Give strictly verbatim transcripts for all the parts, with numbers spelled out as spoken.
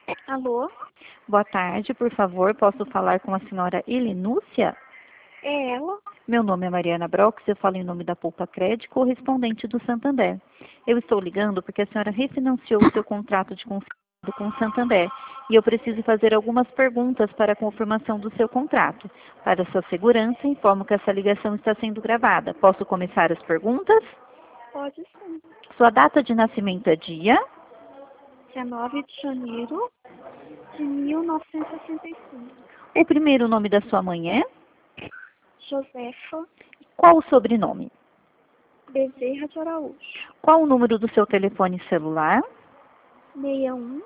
Alô? Boa tarde, por favor, posso falar com a senhora Elenúcia? É ela? Meu nome é Mariana Brox, eu falo em nome da Poupa Crédito, correspondente do Santander. Eu estou ligando porque a senhora refinanciou o seu contrato de consignado com o Santander e eu preciso fazer algumas perguntas para a confirmação do seu contrato. Para sua segurança, informo que essa ligação está sendo gravada. Posso começar as perguntas? Pode sim. Sua data de nascimento é dia? dezenove de janeiro de mil novecentos e sessenta e cinco. O primeiro nome da sua mãe é? Josefa Qual o sobrenome? Bezerra de Araújo. Qual o número do seu telefone celular? seis um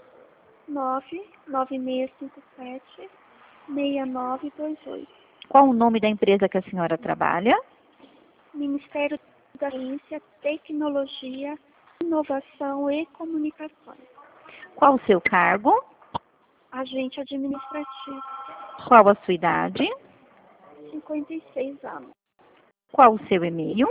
nove nove seis cinco sete seis nove dois oito. Qual o nome da empresa que a senhora trabalha? Ministério da Ciência, Tecnologia, Inovação e Comunicações. Qual o seu cargo? Agente administrativo. Qual a sua idade? cinquenta e seis anos. Qual o seu e-mail?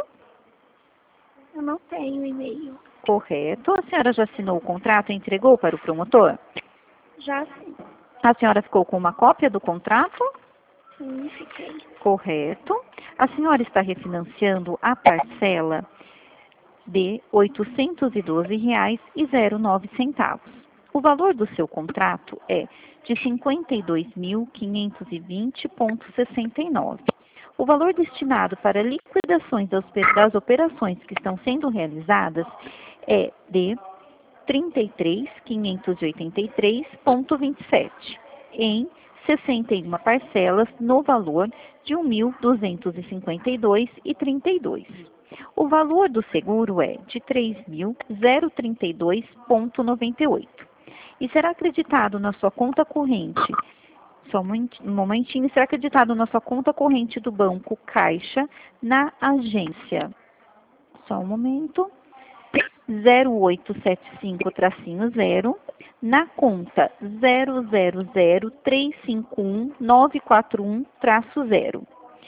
Eu não tenho e-mail. Correto. A senhora já assinou o contrato e entregou para o promotor? Já sim. A senhora ficou com uma cópia do contrato? Sim, fiquei. Correto. A senhora está refinanciando a parcela de oitocentos e doze reais e zero nove centavos. O valor do seu contrato é de cinquenta e dois mil quinhentos e vinte reais e sessenta e nove centavos. O valor destinado para liquidações das operações que estão sendo realizadas é de trinta e três mil quinhentos e oitenta e três reais e vinte e sete centavos, em sessenta e uma parcelas no valor de um mil duzentos e cinquenta e dois reais e trinta e dois centavos. O valor do seguro é de três mil trinta e dois reais e noventa e oito centavos e será acreditado na sua conta corrente. Só um momentinho, será acreditado na sua conta corrente do banco Caixa na agência. Só um momento. zero oito sete cinco zero na conta zero zero zero três cinco um nove quatro um zero.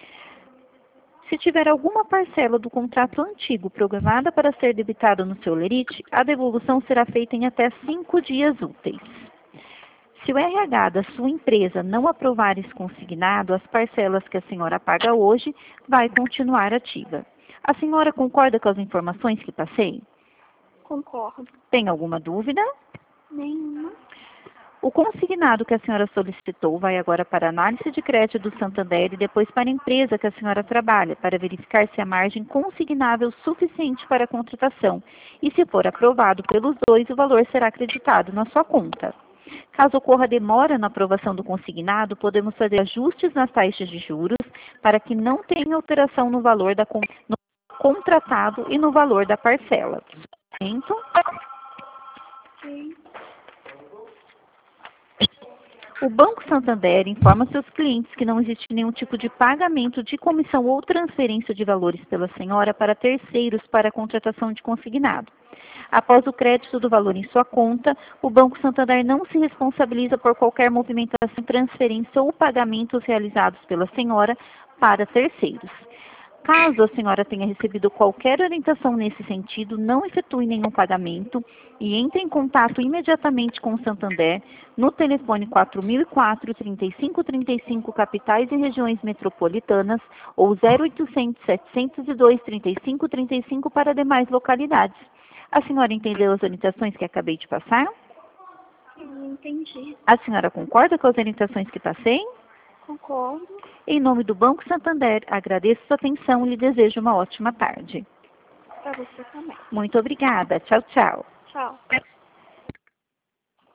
Se tiver alguma parcela do contrato antigo programada para ser debitada no seu lerite, a devolução será feita em até cinco dias úteis. Se o R H da sua empresa não aprovar esse consignado, as parcelas que a senhora paga hoje vai continuar ativa. A senhora concorda com as informações que passei? Concordo. Tem alguma dúvida? Nenhuma. O consignado que a senhora solicitou vai agora para a análise de crédito do Santander e depois para a empresa que a senhora trabalha, para verificar se a margem consignável suficiente para a contratação. E se for aprovado pelos dois, o valor será acreditado na sua conta. Caso ocorra demora na aprovação do consignado, podemos fazer ajustes nas taxas de juros para que não tenha alteração no valor da, no contratado e no valor da parcela. Então, Sim. o Banco Santander informa seus clientes que não existe nenhum tipo de pagamento de comissão ou transferência de valores pela senhora para terceiros para a contratação de consignado. Após o crédito do valor em sua conta, o Banco Santander não se responsabiliza por qualquer movimentação, transferência ou pagamentos realizados pela senhora para terceiros. Caso a senhora tenha recebido qualquer orientação nesse sentido, não efetue nenhum pagamento e entre em contato imediatamente com o Santander no telefone quatro mil e quatro, trinta e cinco trinta e cinco, capitais e regiões metropolitanas ou zero oitocentos, setecentos e dois, trinta e cinco trinta e cinco para demais localidades. A senhora entendeu as orientações que acabei de passar? Eu entendi. A senhora concorda com as orientações que passei? Concordo. Em nome do Banco Santander, agradeço sua atenção e lhe desejo uma ótima tarde. Para você também. Muito obrigada. Tchau, tchau. Tchau.